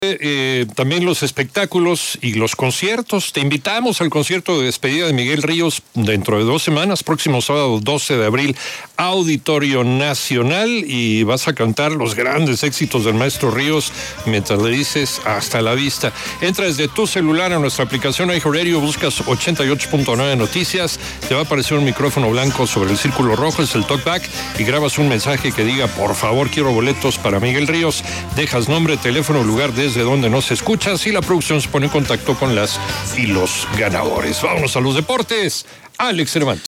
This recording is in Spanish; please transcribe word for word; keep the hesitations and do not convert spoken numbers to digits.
Eh, también los espectáculos y los conciertos. Te invitamos al concierto de despedida de Miguel Ríos dentro de dos semanas, próximo sábado doce de abril, Auditorio Nacional, y vas a cantar los grandes éxitos del maestro Ríos mientras le dices hasta la vista. Entra desde tu celular a nuestra aplicación iHeartRadio, buscas ochenta y ocho punto nueve Noticias, te va a aparecer un micrófono blanco sobre el círculo rojo, es el talkback, y grabas un mensaje que diga: por favor, quiero boletos para Miguel Ríos. Dejas nombre, teléfono, lugar desde donde nos escuchas, y la producción se pone en contacto con las y los ganadores. Vámonos a los deportes. Alex Cervantes.